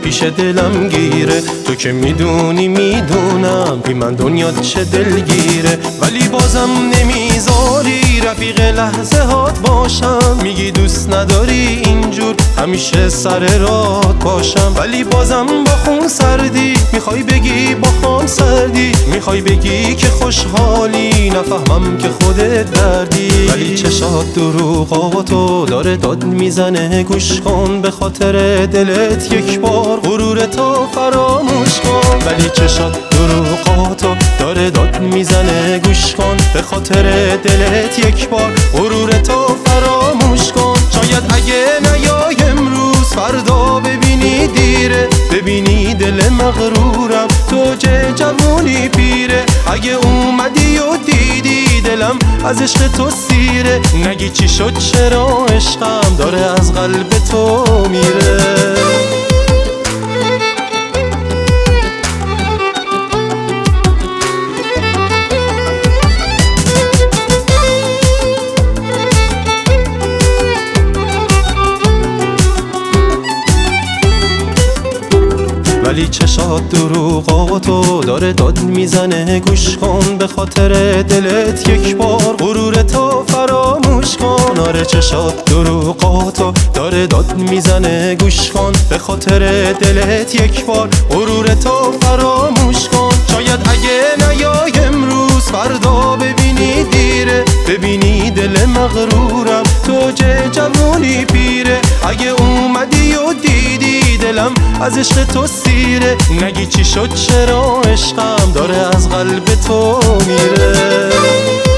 پیش دلم گیره. تو که میدونی میدونم بی من دنیا چه دلگیره، ولی بازم نمیذاری رفیق لحظه هات باشم. میگی دوست نداری اینجور همیشه سر رات باشم، ولی بازم با خون سردی میخوای بگی با خام سردی، میخوای بگی که خوشحالی نفهمم که خودت دردی. ولی چشات دروغاتو داره داد میزنه، گوش کن به خاطر دلت یک بار غرورتو فراموش کن. ولی چشات دروغاتو داره داد میزنه، گوش کن به خاطر دلت یک بار غرورتو فراموش کن. شاید اگه نیای امروز فردا ببینی دیره، ببینی دل مغرورم تو چه جوونی پیره. اگه اومدی و دیدی دلم از عشق تو سیره، نگی چی شد چرا عشقم داره از قلب تو میره. ولی چشات دروغاتو داره داد میزنه، گوش کن به خاطر دلت یک بار غرورتو فراموش کن. آره چشات دروغاتو داره داد میزنه، گوش کن به خاطر دلت یک بار غرورتو فراموش کن. شاید اگه نیای امروز فردا ببینی دیره، ببینی دل مغرورم تو چه جوونی پیره. اگه اومدی و دیدی دلم از عشق تو سیره، نگی چی شد چرا عشقم داره از قلب تو میره.